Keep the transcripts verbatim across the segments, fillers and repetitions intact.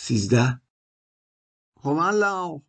سیزده. خب الله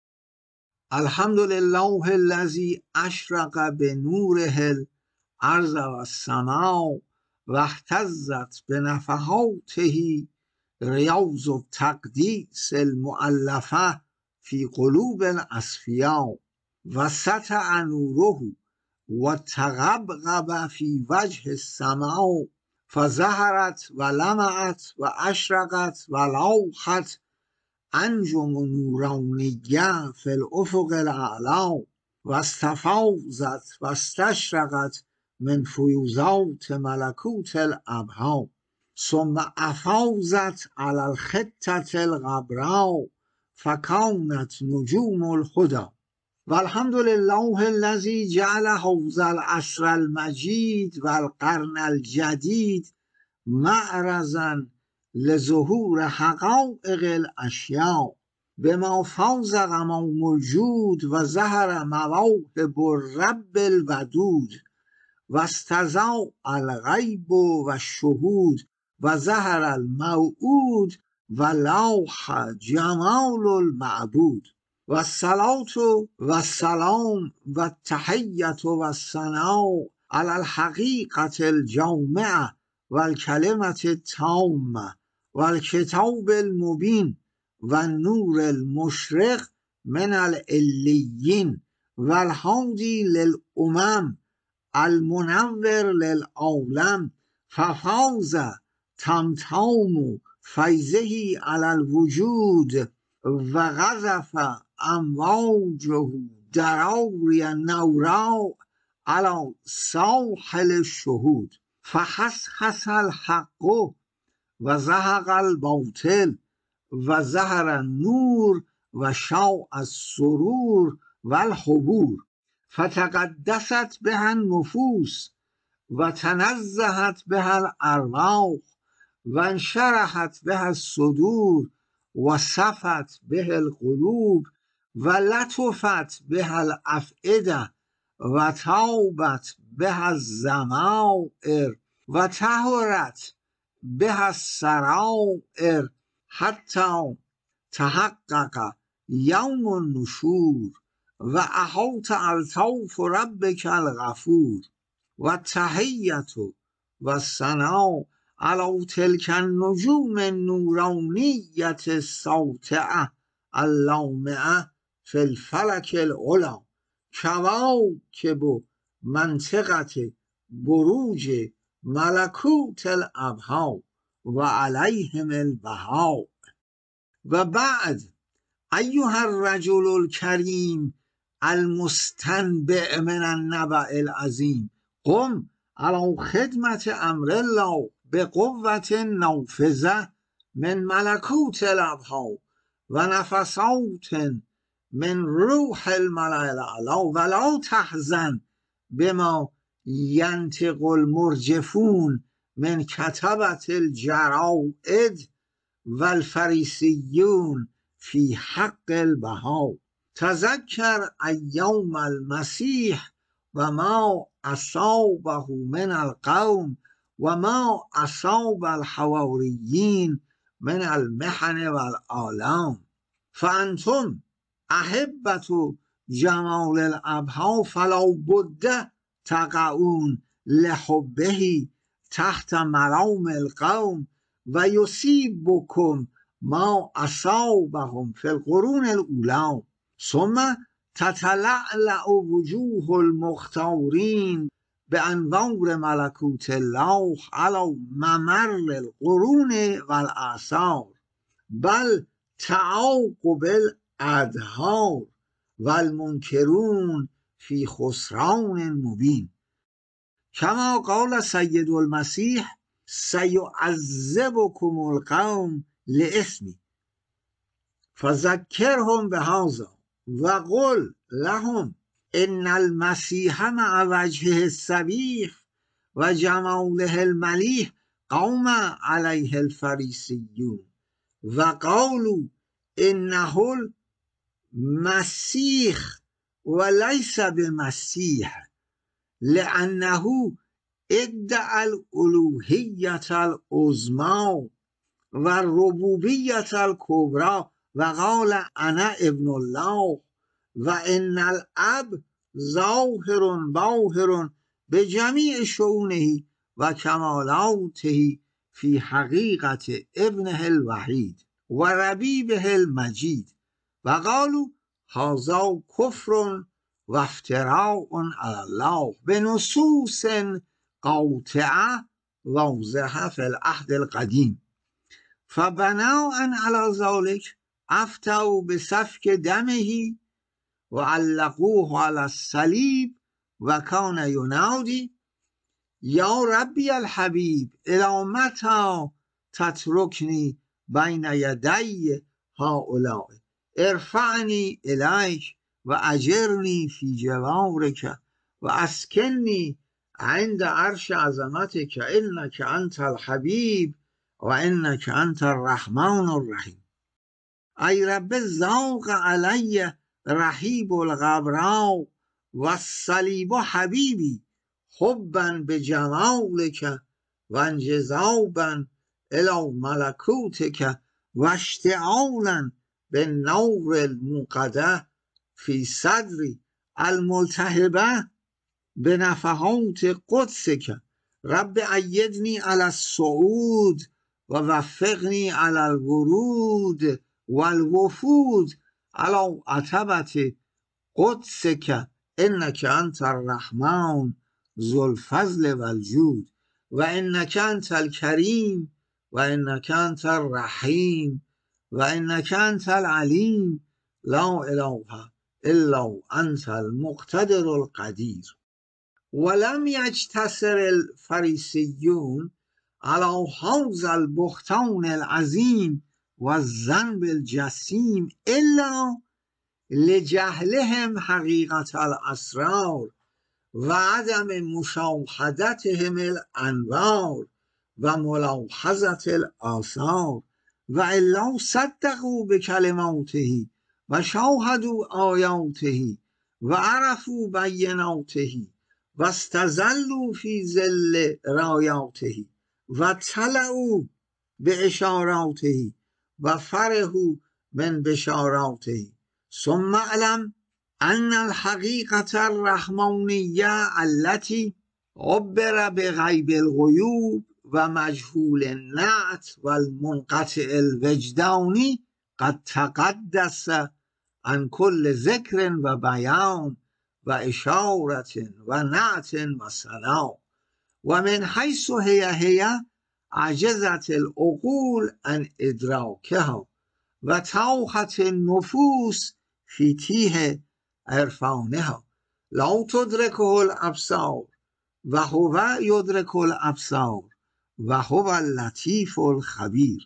الحمدلله الذی اشرق به نوره الارض و السماء و اهتزت به نفحاته ریاض التقدیس المؤلفه فی قلوب الاصفیاء و سطع نوره و تغبغب فی وجه السماء فظهرت و لمعت و اشرقت و لاحت انجم نورانیه فی الافق الاعلی و استفاضت و استشرقت من فیوضات ملکوت الابها ثم افاضت علی الخطة الغبراء فکانت نجوم الهدی و الحمدلله الذی جعل هذا العصر المجید و القرن الجدید معرضا لظهور حقایق الاشیاء بما فاز غمام الجود و ظهر مواهب الرب الودود و استضاء الغیب و الشهود و ظهر الموعود و لاح جمال المعبود و الصلاة و السلام و التحیة و الثناء علی الحقیقة الجامعة و الکلمة التامة و الکتاب المبین و النور المشرق من العلیین و الهادی للامم المنور للعالم ففاز تمتام فیضه علی الوجود و غزف امواجه دراوی نوراء علی ساحل الشهود فحسحس الحق و زهق الباطل و ظهر النور و شاع السرور و الحبور فتقدست بها النفوس و تنزهت بها الارواح و انشرحت بها الصدور و صفت بها القلوب و لطفت بها الافئده و طابت بها الضمائر و طهرت بها السرائر حتی تحقق یوم النشور و احاط الطاف ربک الغفور و التحیة و الثناء علی تلک النجوم النورانیة الساطعة اللامعة فی الفلک العلی کواکب منطقة بروج ملکوت الابها و علیهم البهاء و بعد ایها الرجل الکریم المستنبع من النبأ العظیم قم علی خدمة امر الله بقوة نافذة من ملکوت الابها و نفسات من روح الملأ الاعلی و لا تحزن بما ینطق المرجفون من کتبة الجرائد و الفریسیون فی حق البها تذکر ایام المسیح و ما اصابه من القوم و ما اصاب الحواریین من المحن و الآلام فانتم احبة جمال الابها فلا بد تقعون لحبه تحت مرام القوم و یصیبکم ما اصابهم فی القرون الاولی ثم تتلألأ وجوه المختارین بانوار ملکوت الله علی ممر القرون و الاعصار بل تعاقب الادهار و المنکرون فی خسران مبین کما قال سید المسیح سیعذبکم القوم لاسمی فذکرهم بهذا و قل لهم ان المسیح مع وجهه الصبیح و جماله الملیح قام علیه الفریسیون و قالوا انه المسیح و لیس بمسیح لانه ادعى الالوهیة العظمی و ربوبیت الکبری و قال انا ابن الله و ان الاب ظاهر باهر به جمیع شؤونه و کمالاته فی حقیقت ابنه الوحید و ربیبه المجید و قالوا هذا کفر و افتراء علی الله به نصوص قاطعه واضحه فی العهد القدیم فبناء على ذلك افتوا بسفك دمه وعلقوه على الصلیب و کان ینادی یا ربی الحبیب الی متی تترکنی بین یدی هؤلاء ارفعنی الیک و اجرنی فی جوارک و اسکنی عند عرش عظمتک انک انت الحبیب و انک انت الرحمن الرحیم. ای رب ذاق علی رحیب الغبراء و الصلیب حبیبی حبا به جمالک و انجذابا الی ملکوتک و اشتعالا به نور الموقده فی صدری الملتهبه به نفحات قدسک رب ایدنی علی الصعود و وفقنی علی الورود و الوفود علی عتبة قدسک انک انت الرحمن ذو الفضل و الجود و انک انت الکریم و انک انت الرحیم و انک انت العلیم لا اله الا انت المقتدر القدیر. ولم یجتسر الفریسیون علی هذا البهتان العظیم و الذنب الجسیم الا لجهلهم حقیقت الاسرار و عدم مشاهدتهم الانوار و ملاحظت الآثار و الا صدقوا بکلماته و شاهدوا آیاته و عرفوا بیناته و استظلوا فی ظل رایاته و طلعوا به اشاراته و فرحوا من بشاراته ثم اعلم ان الحقیقة الرحمانیه التي عبر بغیب الغیوب و مجهول النعت و المنقطع الوجدانی قد تقدس عن کل ذکر و بیان و اشارت و نعت و ثنا و من حیث هی هی عجزت العقول عن ادراکها و تاهت النفوس فی تیه عرفانها لا تدرکه الابصار و هو یدرک الابصار و هو اللطیف الخبیر.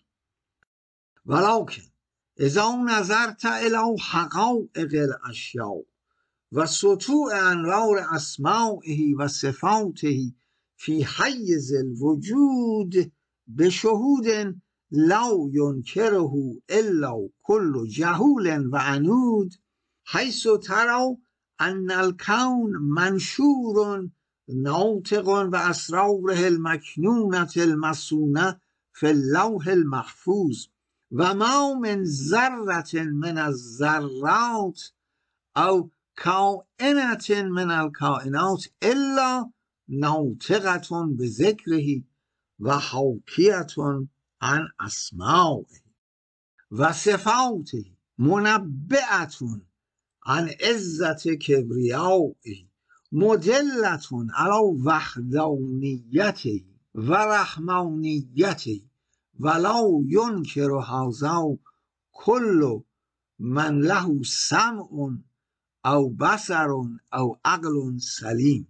ولکن اذا نظرت الی حقایق الاشیاء و سطوع انوار اسمائه و صفاته فی حیز الوجود بشهود لا ینکره الا کل جهول و عنود حیث ترى ان الکون منشور ناطق و اسراره المکنونة المصونة فی اللوح المحفوظ و ما من ذرة من الذرات او کائنة من الکائنات الا ناطقة بذکره و حاکیة عن اسمائه و صفاته منبئة عن عزة کبریائه مدلة علی وحدانیته و رحمانیته ولا ینکر هذا کل من له سمع او بصر او عقل سلیم.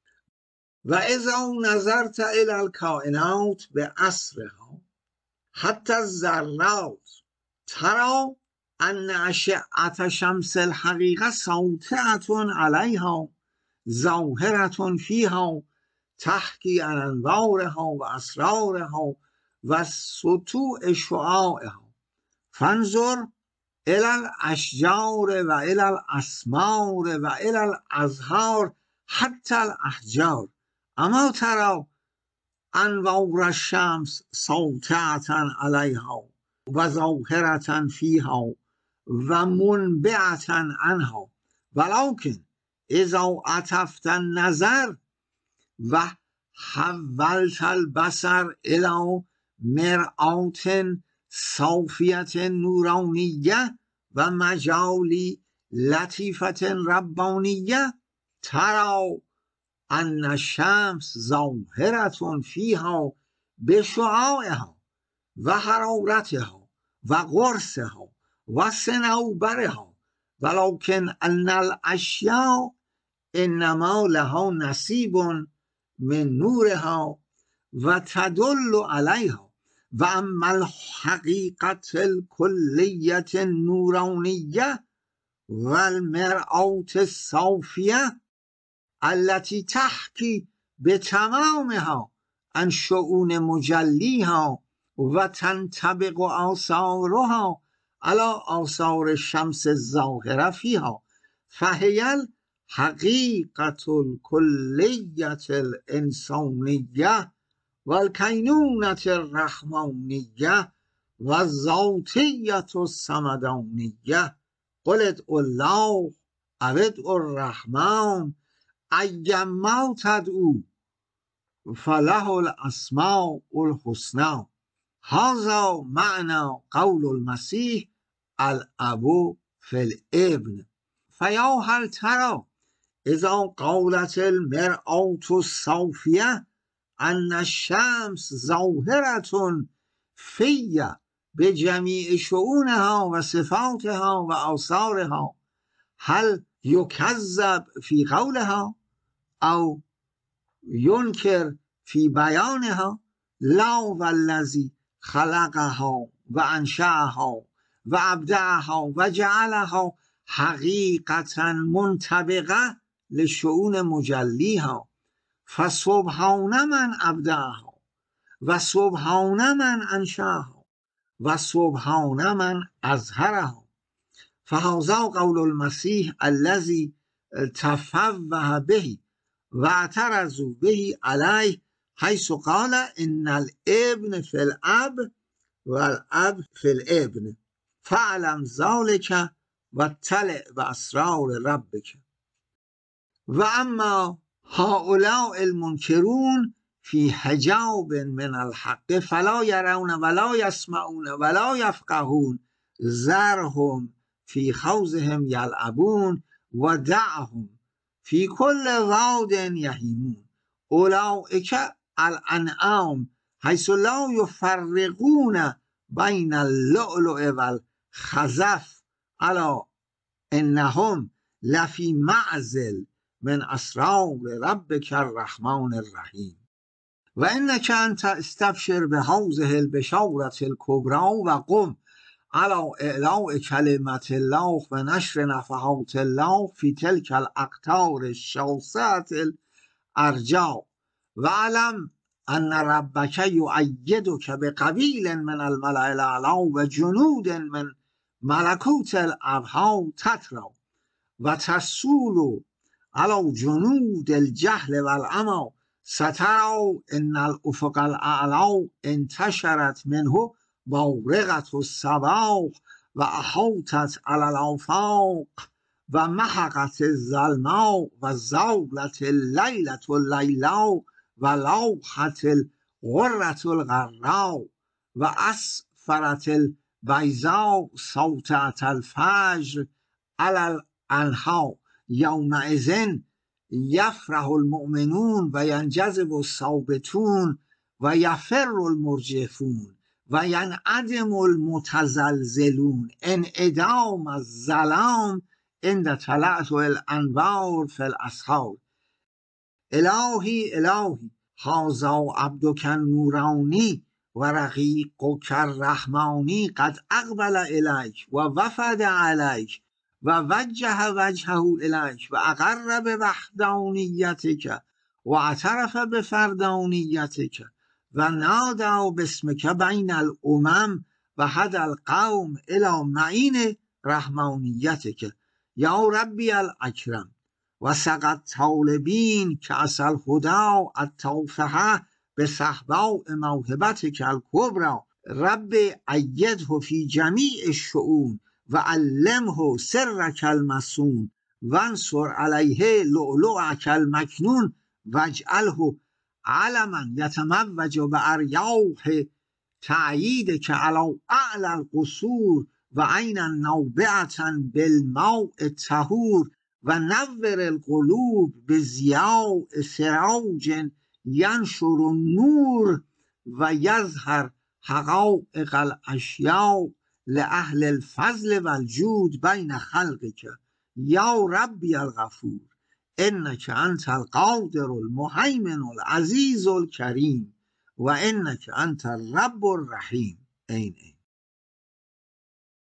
و اذا نظرت الی الکائنات بأسرها حتی الذرات ترى ان اشعة شمس الحقیقه ساطعة علیها ظاهرة فیها تحکی عن انوارها و اسرارها و سطوع شعاعها فانظر الی الاشجار و الی الاسمار و الی الازهار حتی الاحجار اما ترى انوار الشمس ساطعة علیها و ظاهرة فیها و منبعة عنها ولکن اذا عطفت النظر و حولت البصر الى مرآة صافیة نورانیه و مجال لطیفة ربانیه ترى ان الشمس ظاهرة فیها بشعاعها و حرارتها و قرصها و صنوبرها ولكن ان الاشیاء انما لها نصیب من نورها و تدل علیها و اما الحقیقة الکلیة النورانیه و المرآة الصافیه التي تحکی بتمامها عن شؤون مجلیها و تنطبق آثارها على آثار الشمس الظاهرة فيها فهي الحقيقة الكلية الإنسانية والكينونة الرحمانية والذاتية الصمدانية قل ادعوا الله او ادعوا الرحمن ایما تدعوا فله الاسماء الحسنى هذا معنى قول المسيح الاب في الابن فيا هل ترى اذا قالت المرآة الصافية ان الشمس ظاهرة في بجميع شؤونها و صفاتها و آثارها هل يكذب في قولها او ينكر في بیانها لا والذی خلقها و انشأها و ابدعها و جعلها حقیقة منطبقه لشؤون مجلیها فسبحان من ابدعها و سبحان من انشأها و سبحان من اظهرها فهذا قول المسيح الذي تفوه به واعترضوا به عليه حيث قال ان الابن في الاب والاب في الابن فاعلم ذلك واطلع باسرار ربك و اما هؤلاء المنکرون في حجاب من الحق فلا يرون ولا يسمعون ولا يفقهون ذرهم في خوضهم يلعبون و دعهم في كل واد يهيمون اولئك الانعام حيث لا يفرقون بين اللؤلؤ والخزف الا انهم لفي معزل من اسرار ربك الرحمن الرحيم و انك انت استبشر بهذه البشارة الكبرى وقم على اعلاء كلمة الله و نشر نفحات الله في تلك الاقطار الشاسعة الارجاء و علم ان ربك يؤيدك بقبيل من الملأ الاعلى و جنود من ملكوت الابهى تترى و تسول على جنود الجهل والعمى سترى ان الافق الاعلى انتشرت منه بارقة الصباح و احاطت على الافاق و محقت الظلماء و زالت الليلة الليلاء و لاحت الغرة الغراء و اسفرت البيضاء ساطعة الفجر على الانحاء یومئذ یفرح المؤمنون و ینجذب الصابتون و یفر المرجفون و ینعدم المتزلزلون انعدام الظلام عند تلألؤ الانوار في الاسحار الهی الهی هذا عبدک النورانی و رقیقک الرحمانی قد اقبل الیک و وفد علیک و وجه وجهه الیک و اقر بوحدانیتک و اعترف بفردانیتک و نادى باسمک بین الامم و هدى القوم الى معین رحمانیتک یا ربی الاکرم و سقى الطالبین کأس الهدى التافهة به صحباء موهبتک الکبری رب ایده فی جمیع الشؤون و علمه سرک المصون وانصر علیه لؤلؤک المکنون واجعله علما یتموج باریاح تأییدک علی اعلی القصور و عینا نوبعة بالماء الطهور و نور القلوب بضیاء سراج ینشر النور و یظهر حقایق الاشیاء لأهل الفضل و الجود بین خلقک یا ربی الغفور انک انت القادر المهیمن العزیز الکریم و انک انت الرب الرحیم. این این